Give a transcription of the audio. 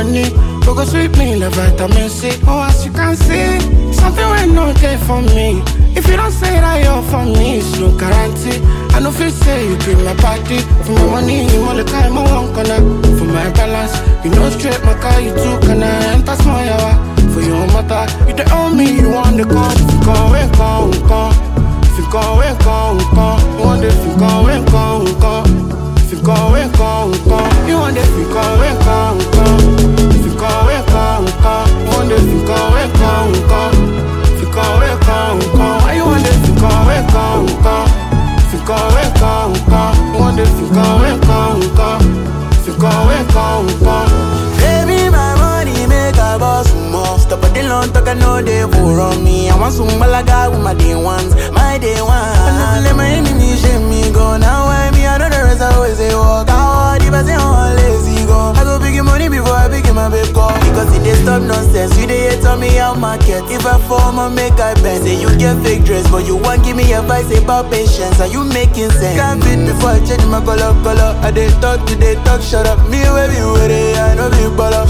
money. But go sweet me like vitamin C. Oh, as you can see, something will not there for me. If you don't say that you're for me, it's no guarantee. I know if you say you be my party. For my money, you want the time I want corner. For my balance, you know straight my car, you too can I enter small yawa. For your mother, you the only you want the call. If you come, come. If you come, come. You want the if you come, come. If you come, come. You want the if you come, come. If you come, come. You want the if you come, come. If you come, come. Why you want the if you come, come. If you come, come. You want the if you come, come. If you come, come. Baby, my money make a boss more. Stop at the long talk, I know they pour on me. I want some malaga with my day ones, my day one. I never let my enemies shame me go. Now I me, I know the rest I always say walk out. If I say I'm lazy go, I go big money before I begin my big call. Because if they stop nonsense, you they hate on me out market. If I form I make I bend. Say you get fake dress, but you won't give me advice about patience. Are you making sense? Can't fit before I change my color. I they talk, shut up. Me baby, with it, I know be baller.